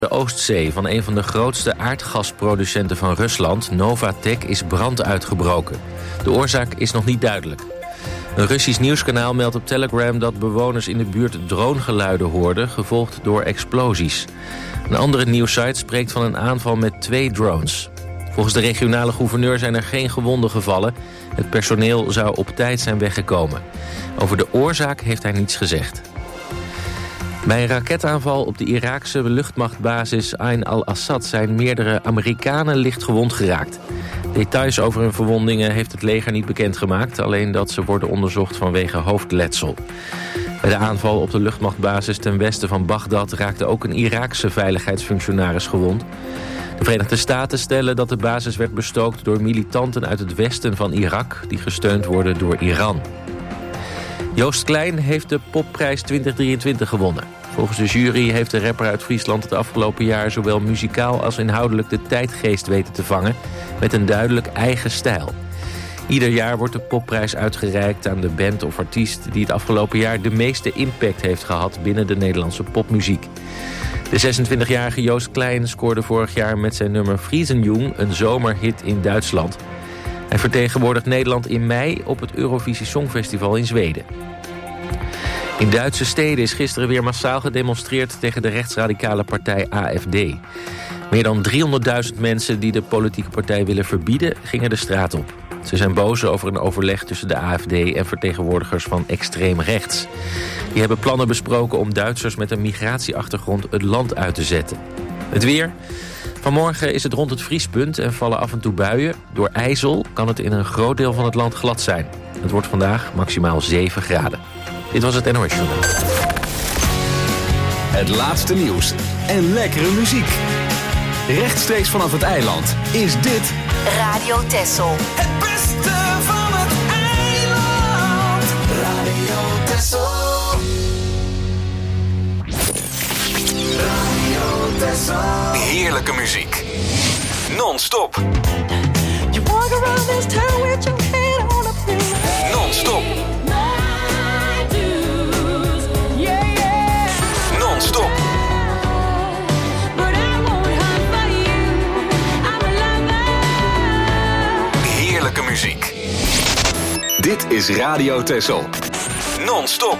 De Oostzee van een van de grootste aardgasproducenten van Rusland, Novatek, is brand uitgebroken. De oorzaak is nog niet duidelijk. Een Russisch nieuwskanaal meldt op Telegram dat bewoners in de buurt dronegeluiden hoorden, gevolgd door explosies. Een andere nieuwssite spreekt van een aanval met 2 drones. Volgens de regionale gouverneur zijn er geen gewonden gevallen. Het personeel zou op tijd zijn weggekomen. Over de oorzaak heeft hij niets gezegd. Bij een raketaanval op de Iraakse luchtmachtbasis Ain al-Assad zijn meerdere Amerikanen licht gewond geraakt. Details over hun verwondingen heeft het leger niet bekendgemaakt, alleen dat ze worden onderzocht vanwege hoofdletsel. Bij de aanval op de luchtmachtbasis ten westen van Bagdad raakte ook een Iraakse veiligheidsfunctionaris gewond. De Verenigde Staten stellen dat de basis werd bestookt door militanten uit het westen van Irak, die gesteund worden door Iran. Joost Klein heeft de Popprijs 2023 gewonnen. Volgens de jury heeft de rapper uit Friesland het afgelopen jaar zowel muzikaal als inhoudelijk de tijdgeest weten te vangen, met een duidelijk eigen stijl. Ieder jaar wordt de Popprijs uitgereikt aan de band of artiest die het afgelopen jaar de meeste impact heeft gehad binnen de Nederlandse popmuziek. De 26-jarige Joost Klein scoorde vorig jaar met zijn nummer Friesenjung een zomerhit in Duitsland. Hij vertegenwoordigt Nederland in mei op het Eurovisie Songfestival in Zweden. In Duitse steden is gisteren weer massaal gedemonstreerd tegen de rechtsradicale partij AfD. Meer dan 300.000 mensen die de politieke partij willen verbieden gingen de straat op. Ze zijn boos over een overleg tussen de AfD en vertegenwoordigers van extreem rechts. Die hebben plannen besproken om Duitsers met een migratieachtergrond het land uit te zetten. Het weer. Vanmorgen is het rond het vriespunt en vallen af en toe buien. Door ijzel kan het in een groot deel van het land glad zijn. Het wordt vandaag maximaal 7 graden. Dit was het NOS Journaal. Het laatste nieuws en lekkere muziek. Rechtstreeks vanaf het eiland is dit Radio Texel. Het beste van het eiland. Radio Texel. Radio Texel. heerlijke muziek. Non-stop. You walk around this town with your head on a pillow. Non-stop. Non-stop. Heerlijke muziek. Dit is Radio Texel. Non-stop.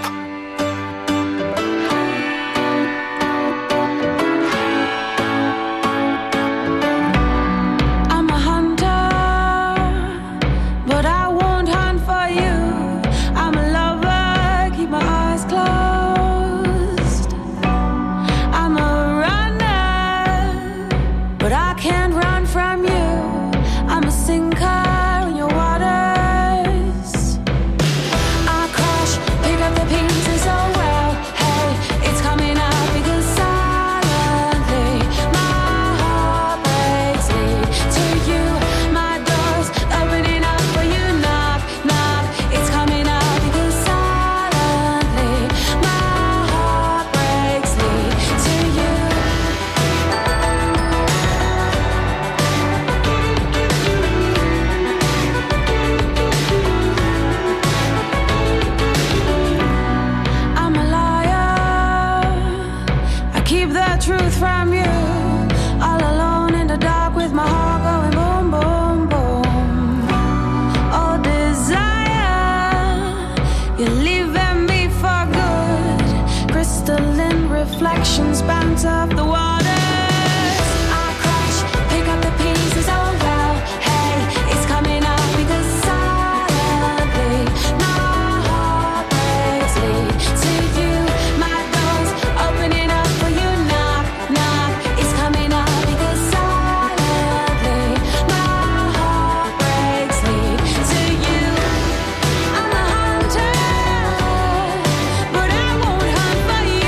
Reflections bounce off the waters. I crash, pick up the pieces. Oh well, hey, it's coming up because silently my heart breaks me to you. My door's opening up for you. Knock, knock. It's coming up because silently my heart breaks me to you. I'm a hunter, but I won't hunt for you.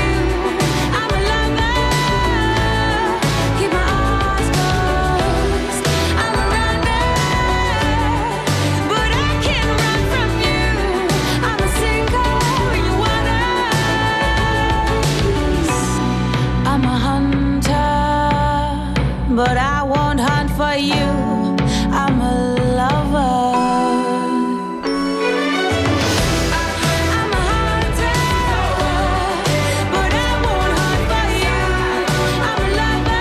But I won't hunt for you. I'm a lover. I'm a hunter, but I won't hunt for you. I'm a lover.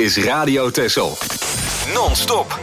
is Radio Texel. Non-stop.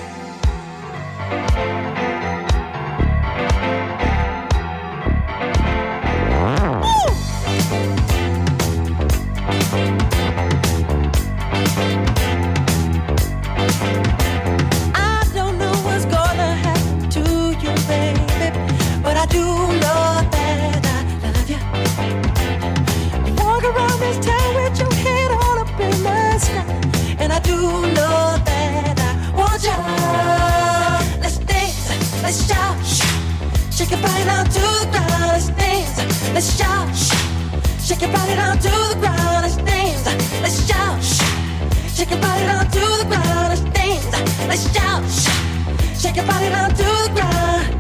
Let's shout, shake your body down to the ground, let's dance. Let's shout, shake your body down to the ground, let's dance. Let's shout, shake your body down to the ground.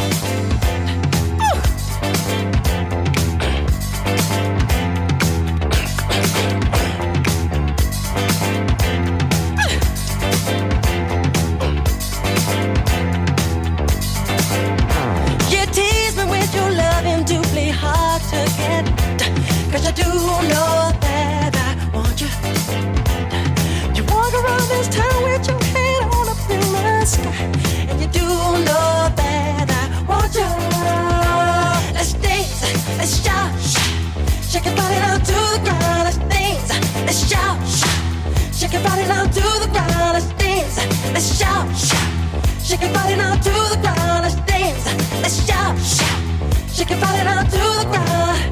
You tease me with your loving to play hard to get, 'cause I do know that I want you. You walk around this town with your head on up in the sky, and you do know that I want you. Let's dance, let's shout, shake your body down to the ground, let's dance. Let's shout, shake your body down to the ground, let's dance. Let's shout, shake your body down to the ground, let's dance. Let's shout, shake your body down to the ground.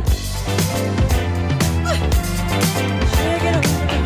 Shake it up.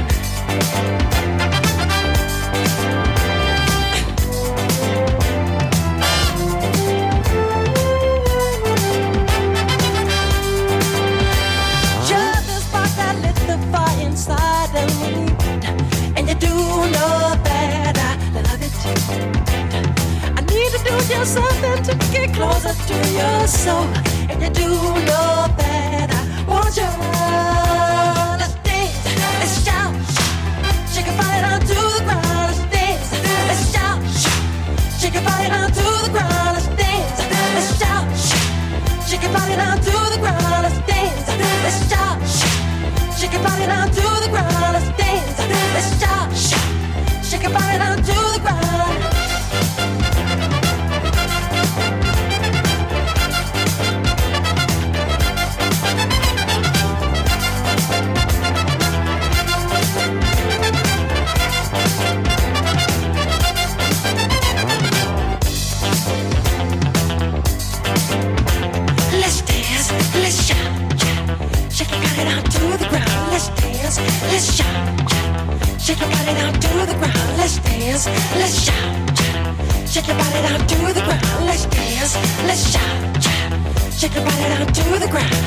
You're the spark that lit the fire inside of me, and you do know that I love it. I need to do just something to get closer to your soul, and you do know that I want you. Let's dance, let's shout, shake your body down to the ground, let's dance. Let's shout, shake your body down to the ground, let's dance. Let's shout, shake your body down to the ground, let's dance. Let's shout, shake your body down to the ground, let's dance. Let's shout, shake your body down to the ground. Let's dance, let's shout, shake your body down to the ground. Let's dance, let's shout, shake your body down to the ground. Let's dance, let's shout, shake your body down to the ground. Let's dance, let's shout, shake your body down to the ground.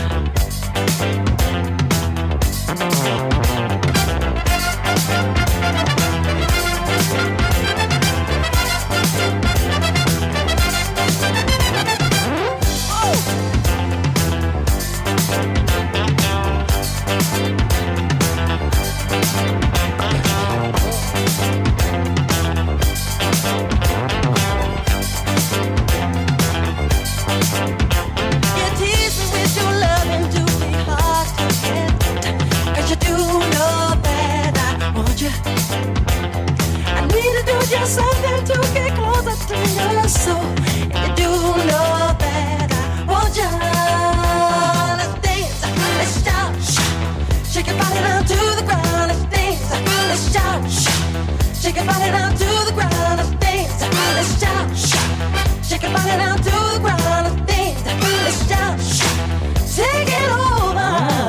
You tease me with your loving to be hard to get, 'cause you do know that I want you. I need to do just something to get closer to your soul, and you do know that I want you. Let's dance, let's shout, shake your body down to the ground. Let's dance, let's shout, shake your body down to the ground. Let's dance, let's shout, shake your body down to the ground. Let's dance, let's shout, take it over.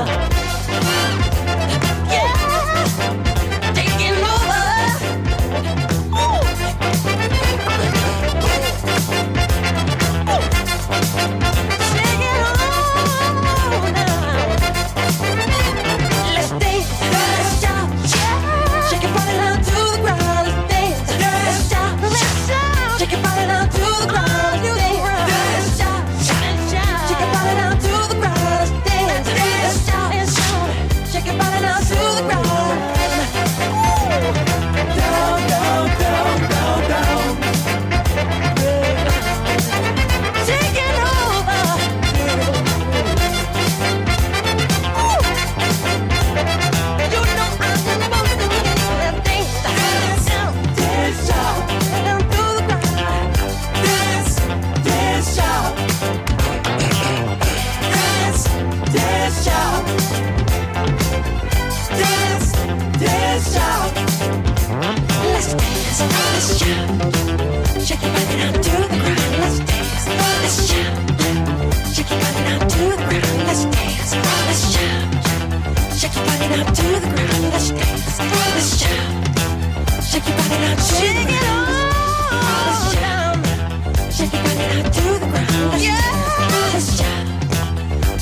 Yeah, take it over. Ooh. Take it on now. Let's dance, let's shout, shake your body down to the ground. Let's dance, let's shout, shake your body down to the ground. Let's dance.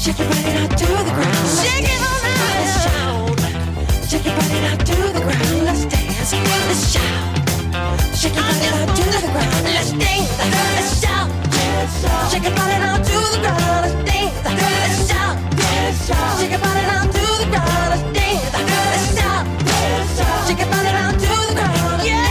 Shake your body down to the ground. Shake it all night. Let's shout. Shake your body down to the ground. Let's dance. Let's shout. Shake your body down to the ground. Let's dance. Let's shout. Shake your body down to the ground. Let's dance. Let's shout. Shake your body down to the ground. Let's dance. Let's shout. Shake your body down to the ground. Yeah.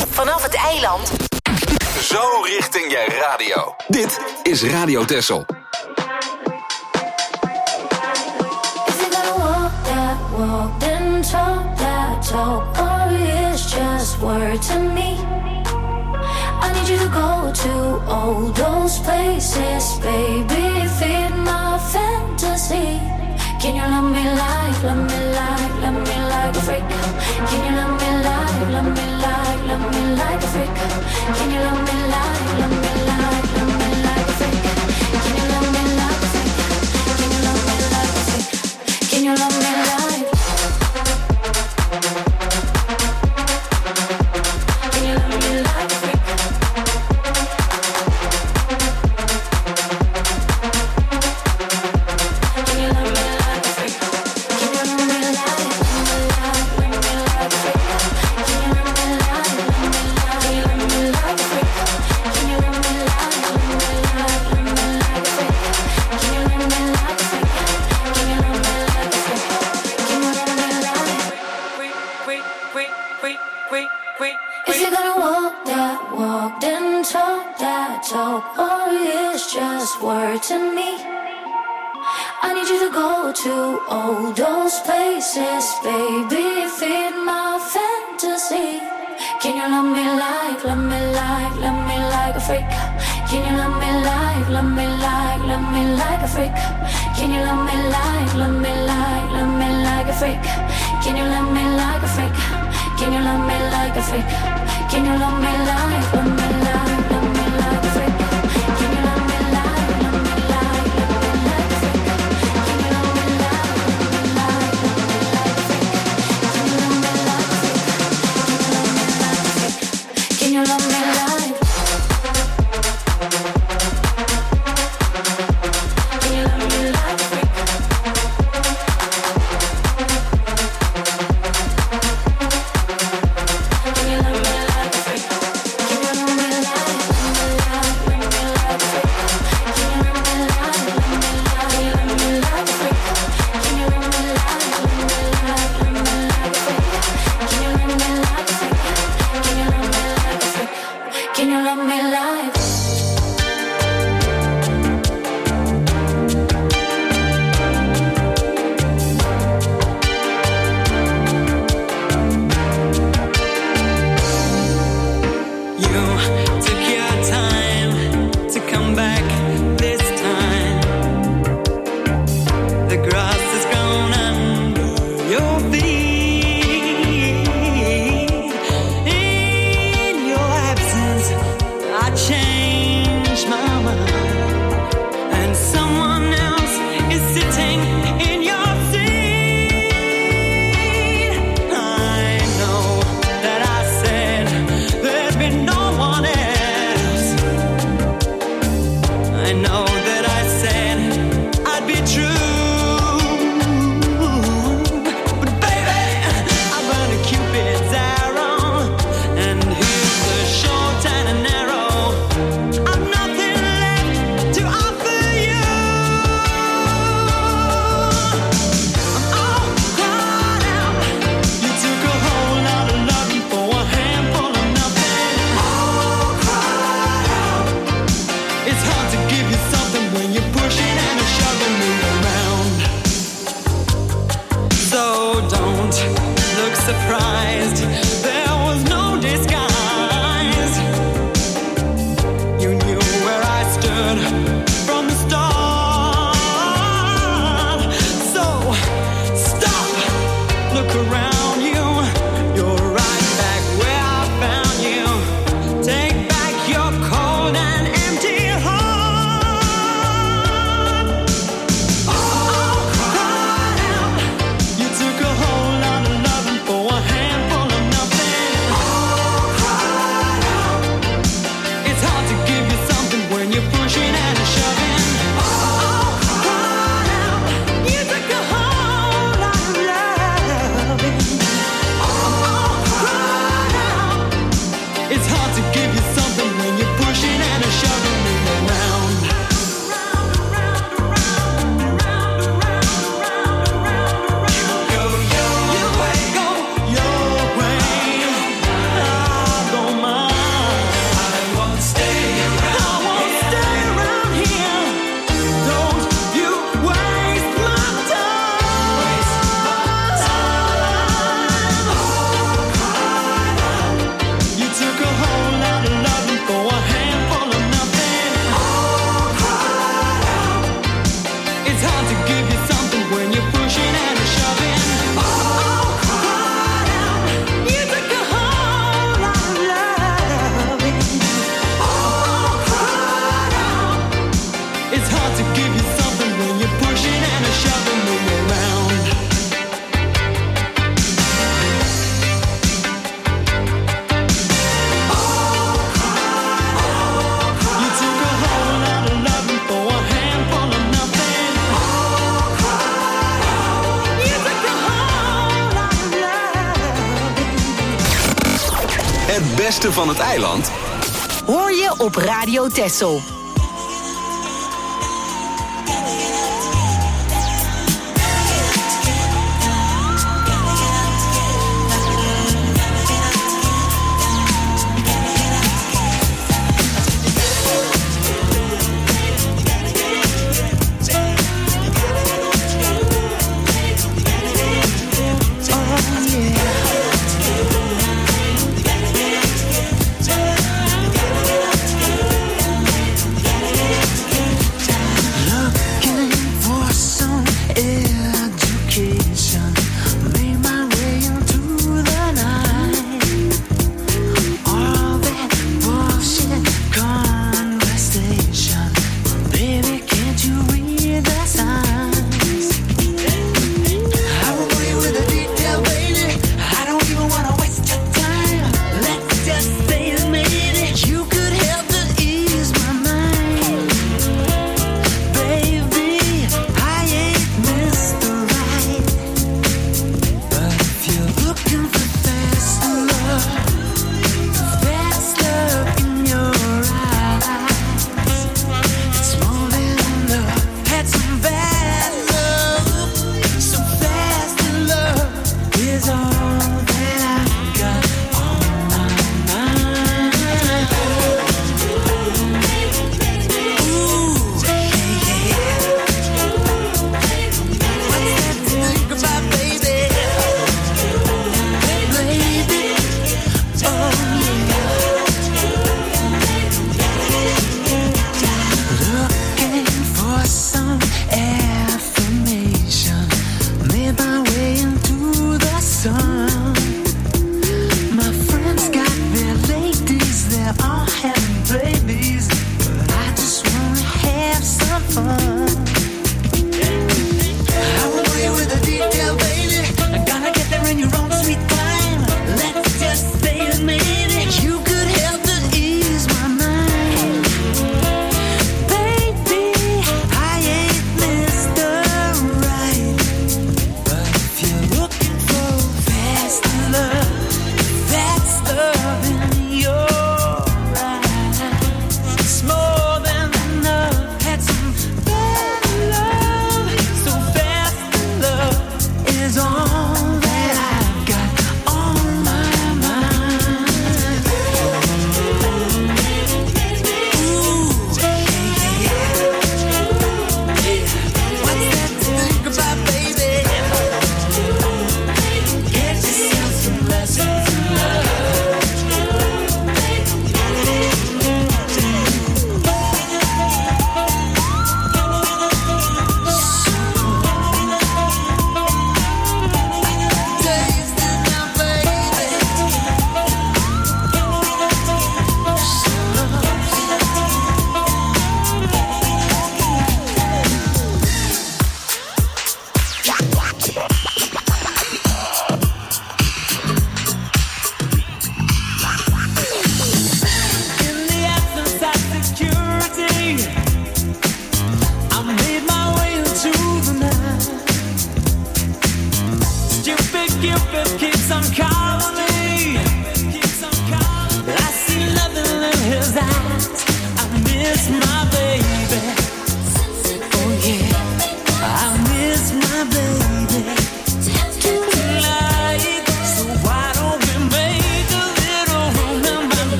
Vanaf het eiland. Zo richting je radio. Dit is Radio Texel. If you're gonna walk that walk, then talk that talk, or it's just word to me. I need you to go to all those places, baby, feed my fantasy. Can you love me like, love me like, love me like a freak? Can you love me like, love me like, love me like a freak? Can you love me like, love me like, love me like a freak? Can you love me like a freak? Can you love me like a freak? Can you love me like? Can you love me like a freak? Can you love me like a freak? Can you love me like, love me like a freak? Can you love me like, love me like a freak? Can you love me like, love me like a freak? Can you love me like a freak? Can you love me like a freak? Can you love me like? If you're gonna walk that walk, then talk that talk, or it's just word to me. I need you to go to all those places, baby, feed my fantasy. Can you love me like, love me like, love me like a freak? Can you love me like, love me like, love me like a freak? Can you love me like, love me like, love me like a freak? Can you love me like a freak? Can you love me like a freak? Can you love me like, love me like, love me like a freak? Can you love me like, love me like, love me like a freak? Can you love me like, love me like, love me like a freak? Can you love me like a freak? Can you love me like? Can you love me like a freak? Can you love me like a freak? Can you love me like, love me like a freak? Can you love me like, love me like a freak? Can you love me like, love me like a freak? Can you love me like a freak? Can you love me like a freak? Can you love me like? You took your time to come back this time. The grass is grown under your feet. In your absence, I changed my mind, and someone else is sitting in your seat. I know that I said there'd be no one else. I know that I said I'd be true, but baby, I burned a Cupid's arrow, and here's the short and the narrow. I've nothing left to offer you. I'm all cried out. You took a whole lot of loving for a handful of nothing. All cried out. It's hard to give you something when you're pushing and shoving me around. So don't look surprised. There was no disguise. You knew where I stood from the start. So stop, look around you. You're right back where I found you. Take back your cold and empty heart. All cried out. You took a whole lot of loving for a handful of nothing. All cried out. It's hard to give you something when you're pushing and shoving. All cried out. You took a whole lot of loving. All cried out. It's hard to give you something when you're pushing and shoving me around. Go your way, I don't beste van het eiland? Hoor je op Radio Texel.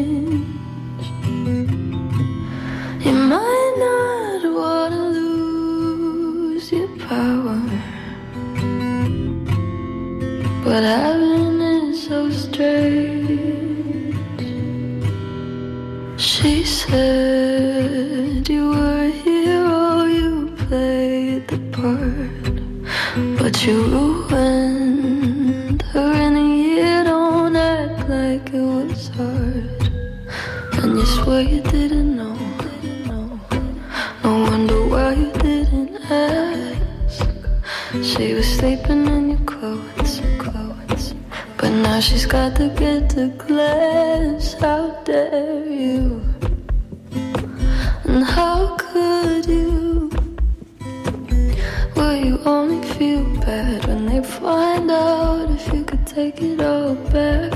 You might not wanna lose your power, but heaven is so strange. She said you were a hero, you played the part, but you ruined her in a year. Don't act like it was hard, and you swear you didn't know. No wonder why you didn't ask. She was sleeping in your clothes, but now she's got to get to class. How dare you? And how could you? Will you only feel bad when they find out if you could take it all back?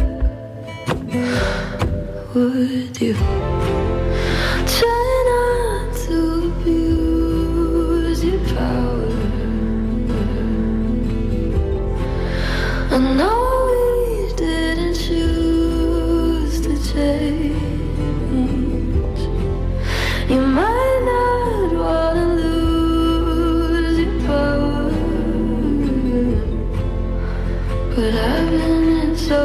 Would you try not to abuse your power? I know we didn't choose to change. You might not wanna lose your power, but I've been so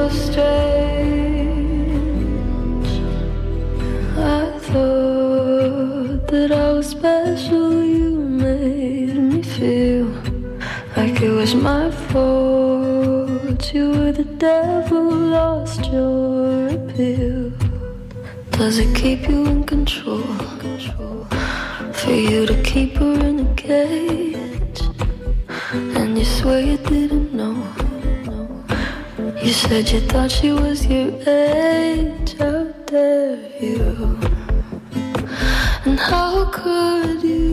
strange. I thought that I was special. You made me feel like it was my fault. You were the devil, lost your appeal. Does it keep you in control? For you to keep her in a cage, and you swear you didn't know. You said you thought she was your age. How dare you? And how could you?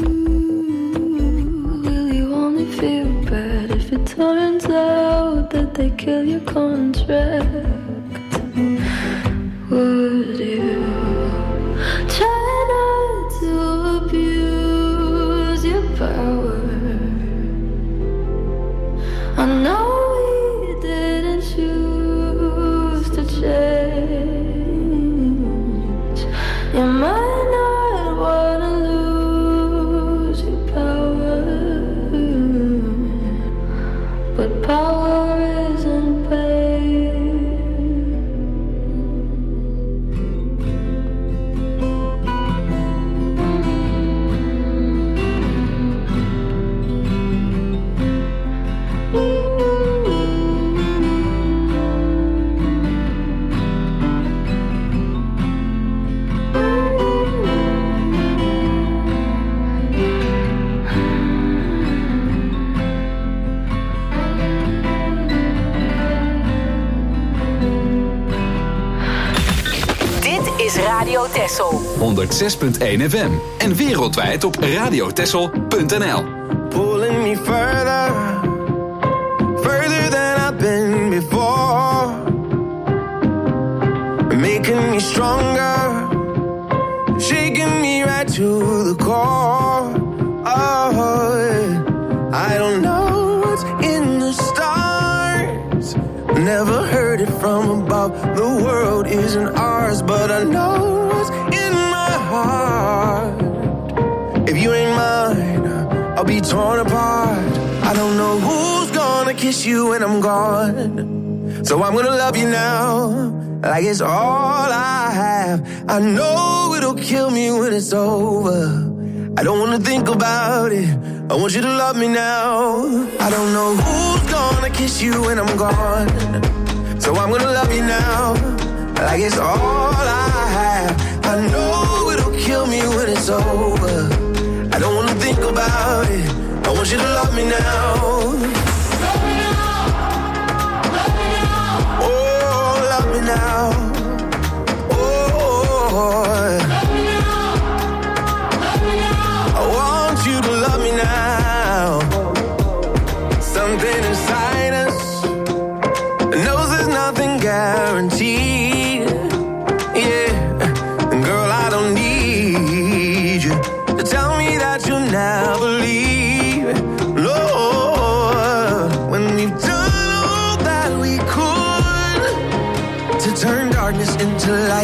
Will you only feel bad if it turns out that they kill your contract? Would you try not to abuse your power? I know we didn't choose to change. You might not wanna lose your power, but power isn't pain. Radio Texel 106.1 FM en wereldwijd op radiotexel.nl. Pulling me further than I've been before, making me stronger, shaking me right to the core. Oh, I don't know what's in the stars, never heard it from above. The world isn't ours, but I know what's in my heart. If you ain't mine, I'll be torn apart. I don't know who's gonna kiss you when I'm gone, so I'm gonna love you now, like it's all I have. I know it'll kill me when it's over. I don't wanna think about it, I want you to love me now. I don't know who's gonna kiss you when I'm gone, so I'm gonna love you now, like it's all I have. I know it'll kill me when it's over. I don't wanna think about it, I want you to love me now. Love me now, love me now. Oh, love me now. Oh, love me now, love me now. I want you to love me now. Something inside us knows there's nothing guaranteed. Yeah,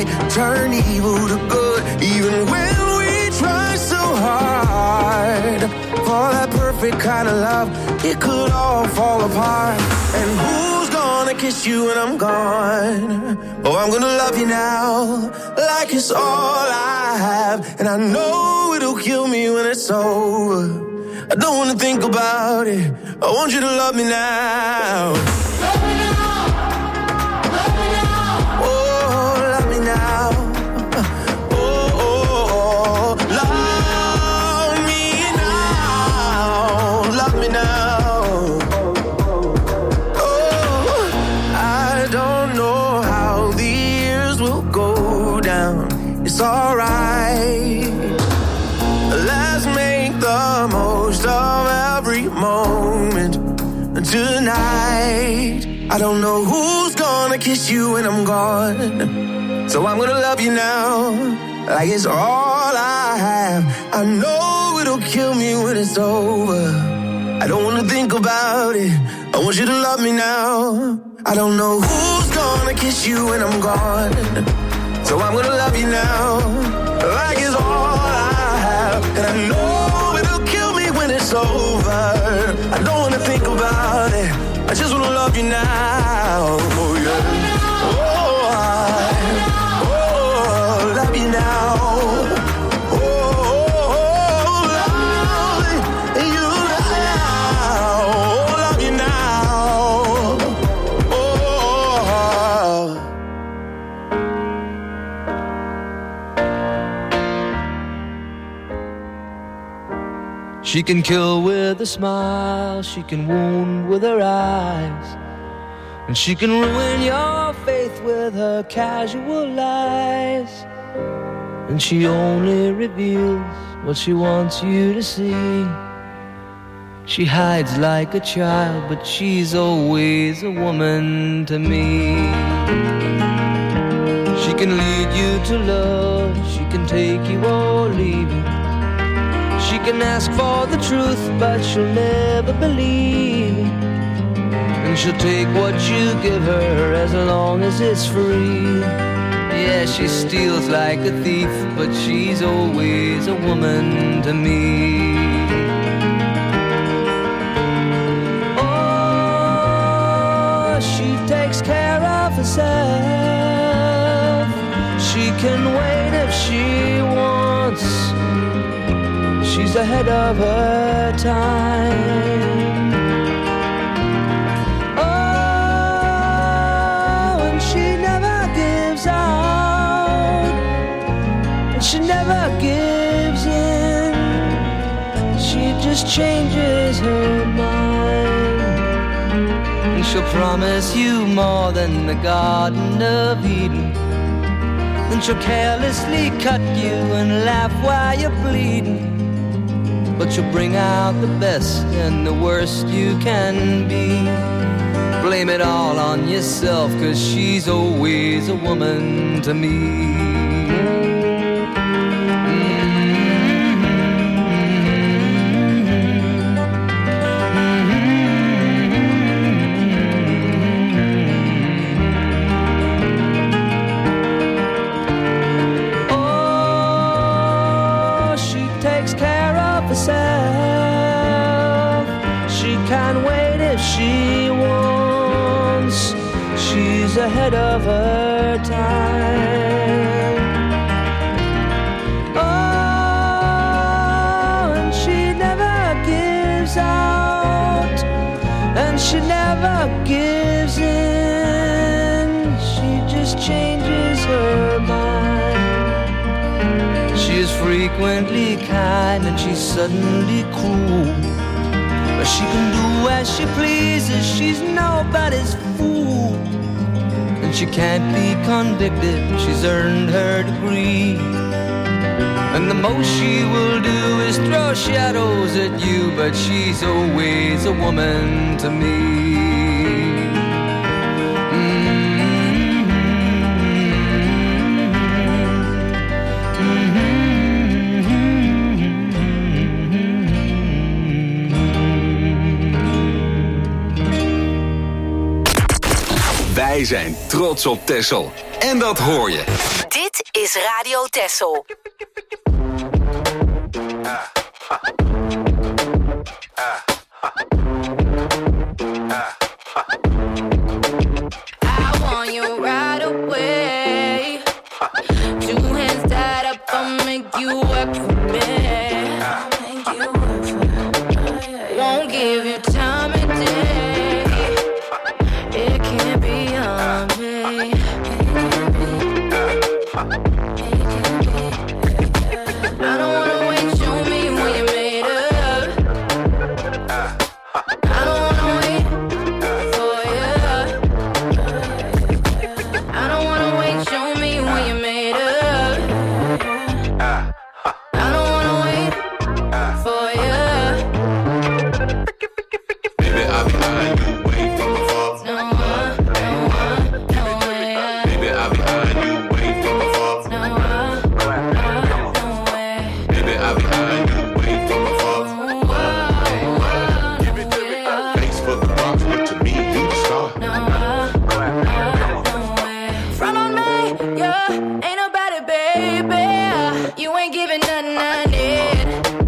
right, turn evil to good, even when we try so hard. For that perfect kind of love, it could all fall apart. And who's gonna kiss you when I'm gone? Oh, I'm gonna love you now, like it's all I have. And I know it'll kill me when it's over. I don't wanna think about it, I want you to love me now. Love me now, love me now. Oh, love me now. Oh, oh, oh. Love me now, love me now. Oh, I don't know how the years will go down. It's alright. Let's make the most of every moment tonight. I don't know who's gonna kiss you when I'm gone, so I'm gonna love you now, like it's all I have. I know it'll kill me when it's over. I don't wanna think about it, I want you to love me now. I don't know who's gonna kiss you when I'm gone, so I'm gonna love you now, like it's all I have. And I know it'll kill me when it's over. I don't wanna think about it, I just wanna love you now. Oh yeah. Oh, love you now. Oh, love you now. Oh, love you now. Oh. She can kill with a smile, she can wound with her eyes, and she can ruin your faith with her casual lies. And she only reveals what she wants you to see. She hides like a child, but she's always a woman to me. She can lead you to love, she can take you or leave you. She can ask for the truth, but she'll never believe. And she'll take what you give her as long as it's free. Yeah, she steals like a thief, but she's always a woman to me. Oh, she takes care of herself. She can wait if she wants. She's ahead of her time. Oh, and she never gives out, and she never gives in. She just changes her mind, and she'll promise you more than the Garden of Eden. Then she'll carelessly cut you and laugh while you're bleeding. But you'll bring out the best and the worst you can be. Blame it all on yourself, 'cause she's always a woman to me. Oh, she takes care of herself. She can wait if she wants. She's ahead of her time. Oh, and she never gives out, and she never gives in. She just changes her mind. She is frequently kind and she's suddenly cruel, but she can do as she pleases, she's nobody's fool. And she can't be convicted, she's earned her degree. And the most she will do is throw shadows at you, but she's always a woman to me. Wij zijn trots op Texel. En dat hoor je. is Radio Texel. I want you right away. 2 hands tied up, I'll make you work for me. Won't give you time of day. It can't be on me. I don't wanna wait, show me what you made of. I don't wanna wait for you. I don't wanna wait, show me what you made of. I don't wanna wait for you. Baby, I'll be behind you, wait from afar. No way. Baby, I'll be behind you, wait from afar. No way. Baby, I'll be behind you, wait from afar. Thanks for the props, but to me, you the star. Front on me, yeah, ain't nobody, baby. You ain't giving nothing I need.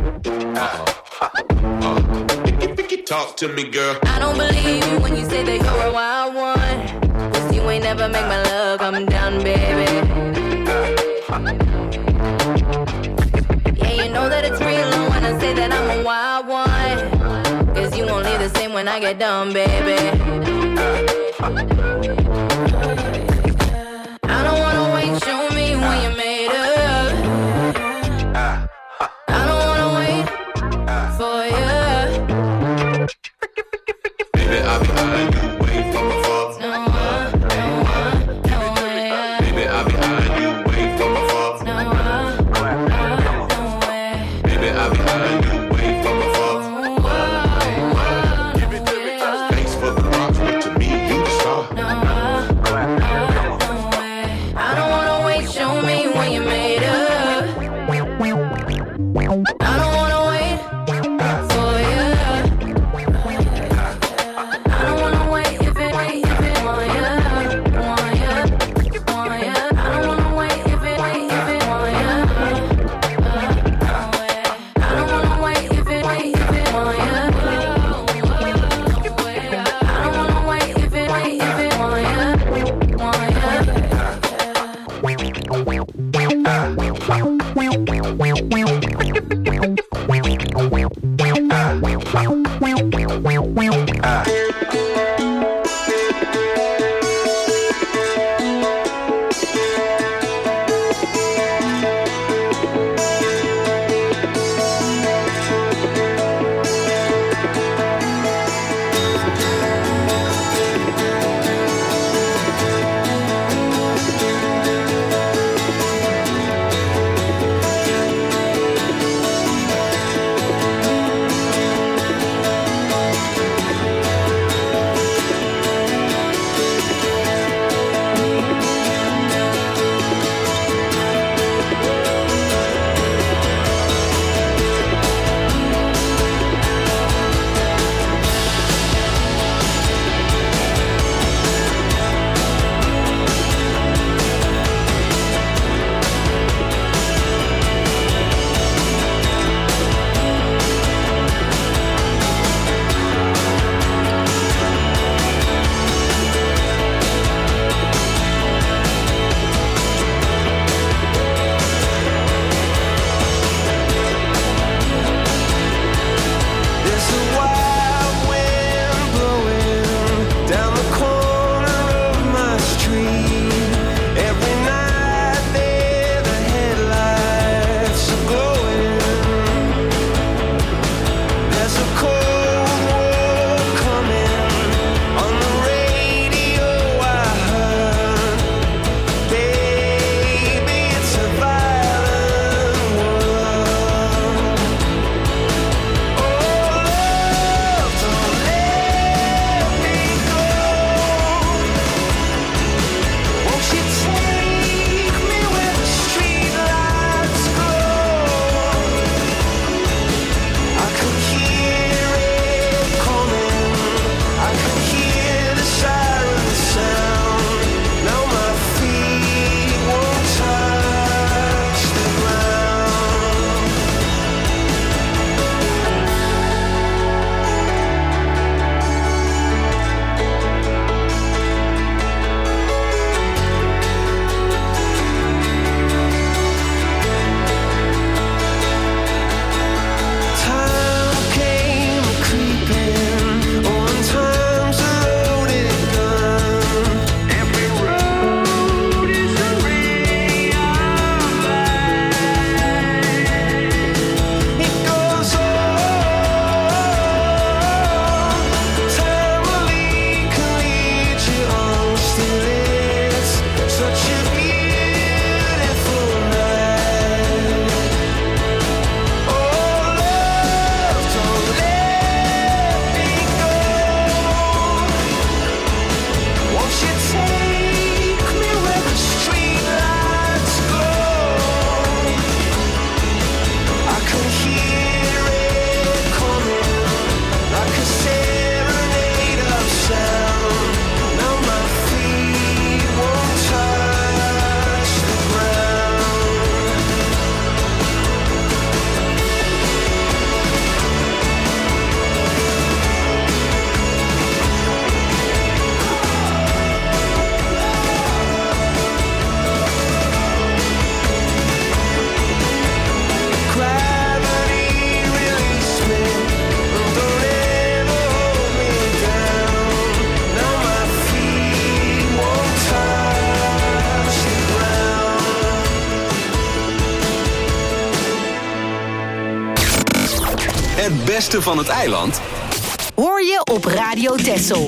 Talk to me, girl. I don't believe you when you say that you're a wild one. 'Cause you ain't never make my love come down, baby. Yeah, you know that it's real when I say that I'm a wild one. 'Cause you won't leave the same when I get done, baby. I don't wanna wait, show me what you made of. I don't wanna wait for you. Baby, I'll be behind you, wait from afar. No way. Baby, I'll be behind you, wait from afar. No way. Baby, I'll be behind you, wait from afar. Thanks for the props, but to me, you the star. I don't wanna wait, show me what you made of. I don't wanna wait for you. I don't wanna wait if it want you. I don't wanna wait if it want you. I don't wanna wait if it want you. I don't wanna wait if it want you. Het beste van het eiland Hoor je op Radio Texel.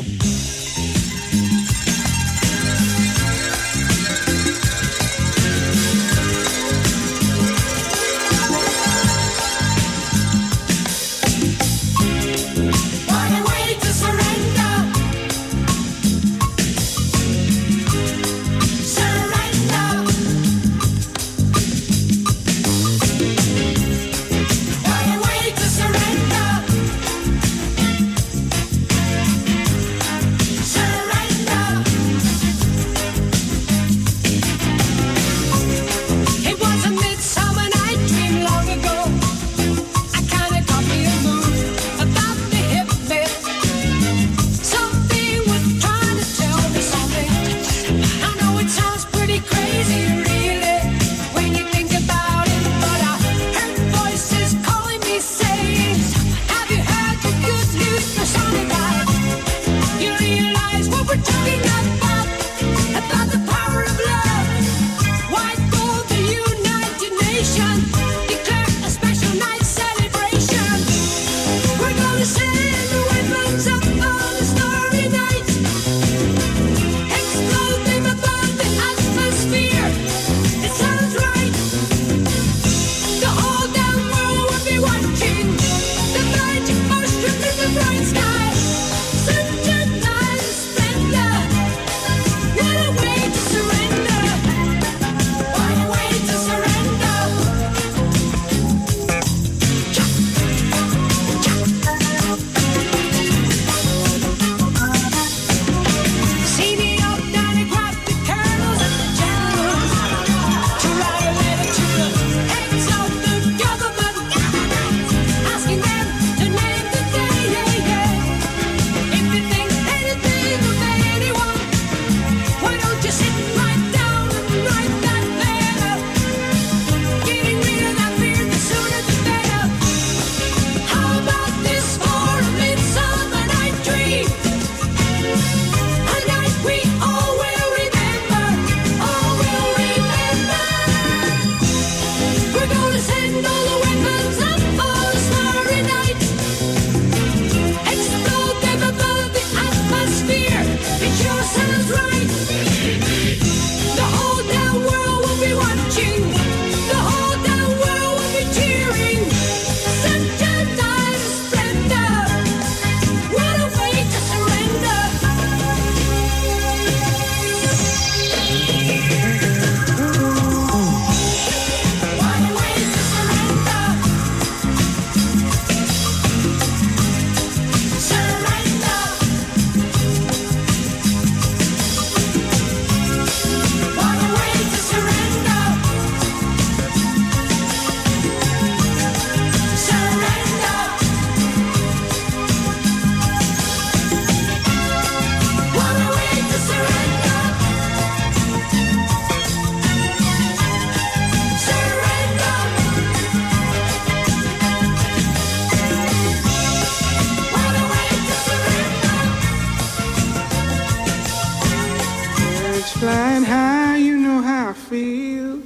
Flying high, you know how I feel.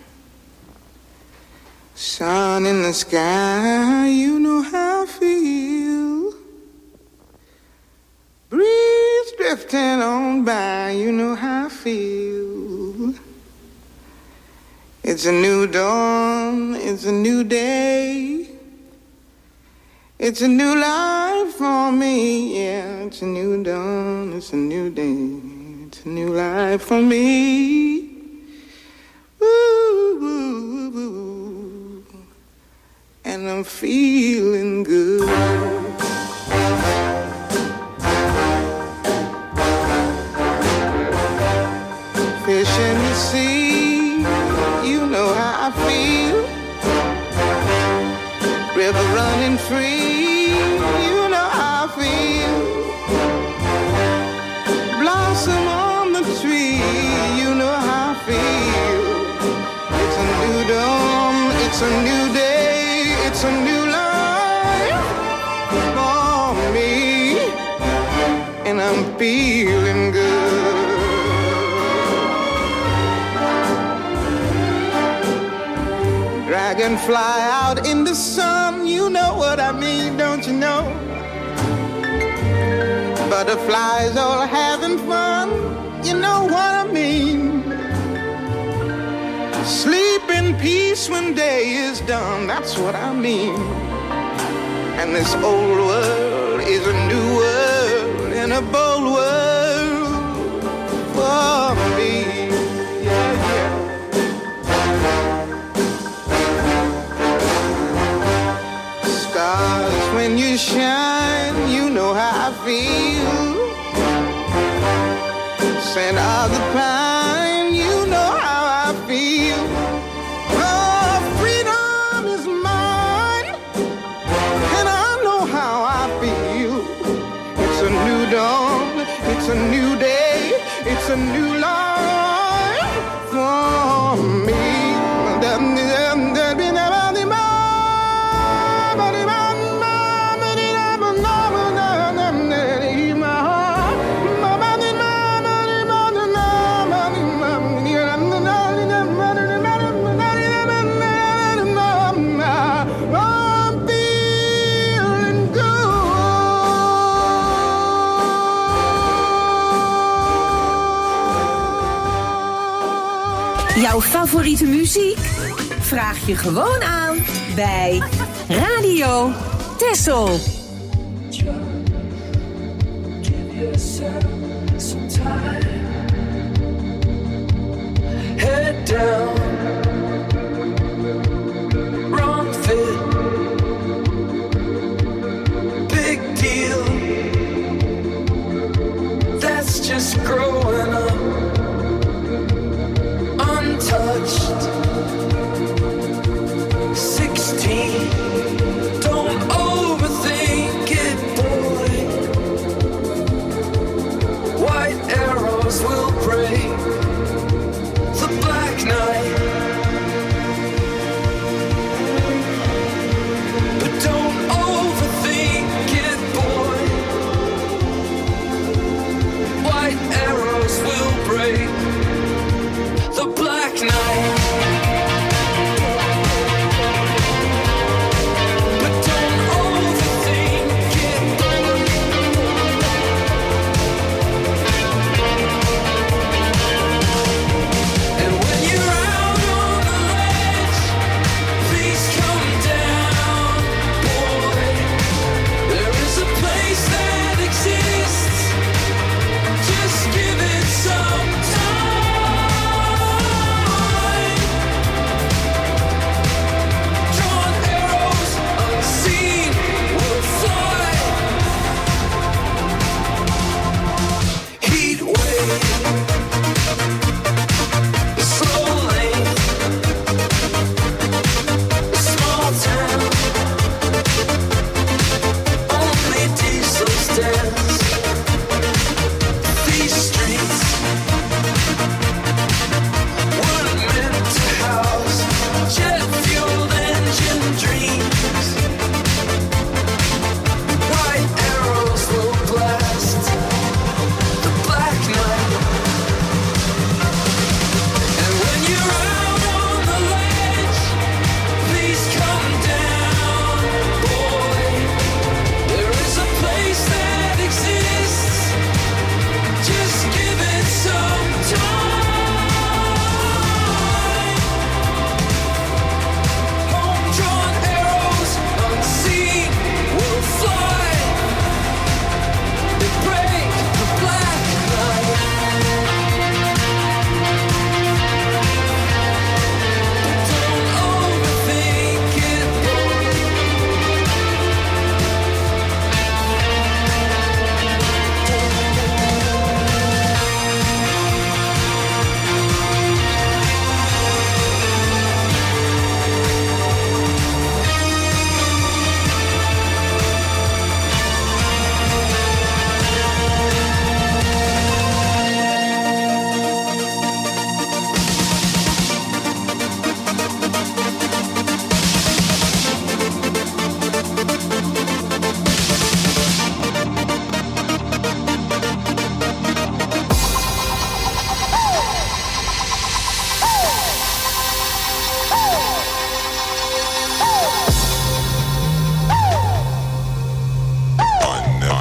Sun in the sky, you know how I feel. Breeze drifting on by, you know how I feel. It's a new dawn, it's a new day. It's a new life for me, yeah. It's a new dawn, it's a new day. It's a new life for me. Ooh, ooh, ooh. And I'm feeling good. Fish in the sea, you know how I feel. River running free, you know how I feel. Blossom on the tree, you know how I feel. It's a new dawn, it's a new day, it's a new life for me. And I'm feeling good. Dragonfly out in the sun, you know what I mean, don't you know? Butterflies all having fun, you know what I mean. Sleep in peace when day is done, that's what I mean. And this old world is a new world and a bold world for me. Yeah, yeah. Stars, when you shine, you know how I feel. Scent of the pine, you know how I feel. Oh, freedom is mine, and I know how I feel. It's a new dawn, it's a new day, it's a new life for me. Jouw favoriete muziek? Vraag je gewoon aan bij Radio Texel. Head down, wrong fit, big deal. That's just growing up. Untouched, 16. Don't overthink it, boy. White arrows will break the black night.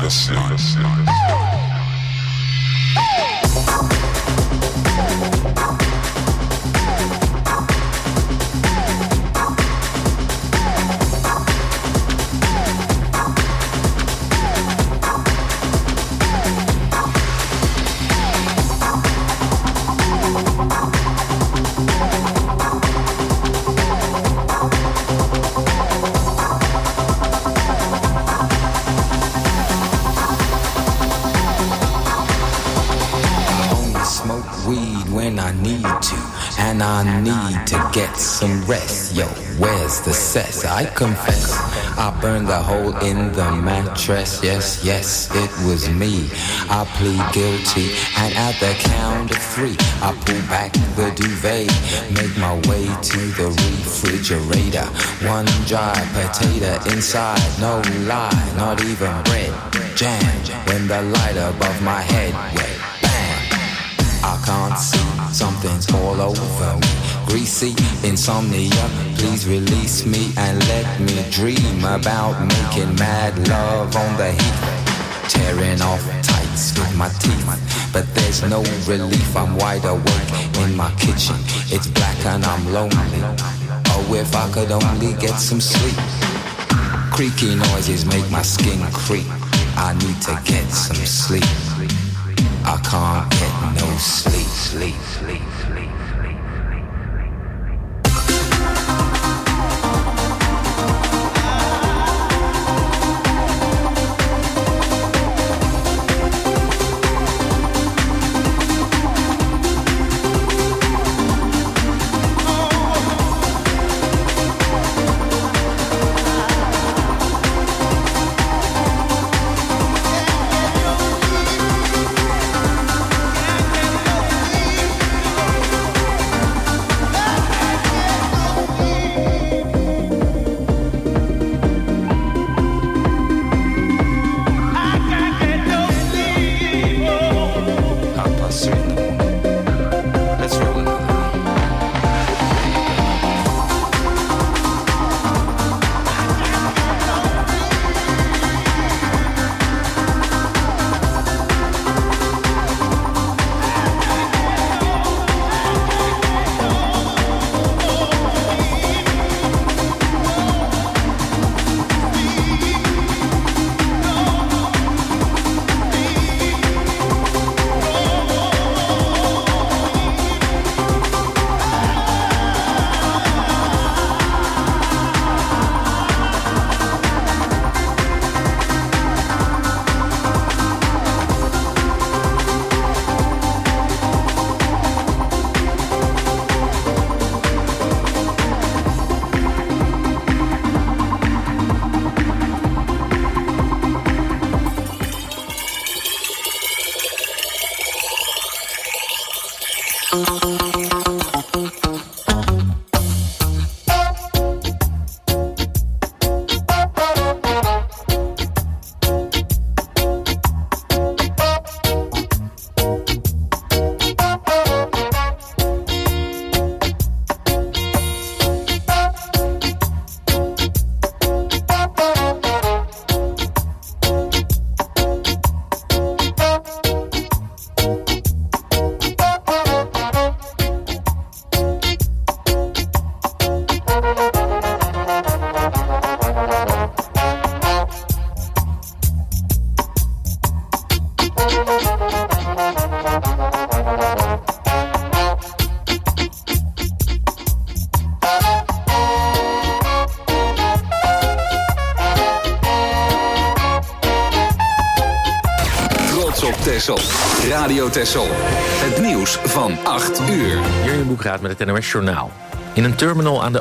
And I need to get some rest. Yo, where's the cess? I confess, I burned a hole in the mattress. Yes, yes, it was me. I plead guilty, and at the count of 3, I pull back the duvet, make my way to the refrigerator. One dry potato inside, no lie, not even bread. Jam, when the light above my head went bam. I can't see, something's all over me. Greasy insomnia, please release me and let me dream about making mad love on the heat. Tearing off tights with my teeth, but there's no relief. I'm wide awake in my kitchen, it's black and I'm lonely. Oh, if I could only get some sleep. Creaky noises make my skin creep. I need to get some sleep. I can't get no sleep, sleep, sleep, sleep. Radio Texel. Het nieuws van 8 uur. Jurjen Boekraat met het NOS Journaal. In een terminal aan de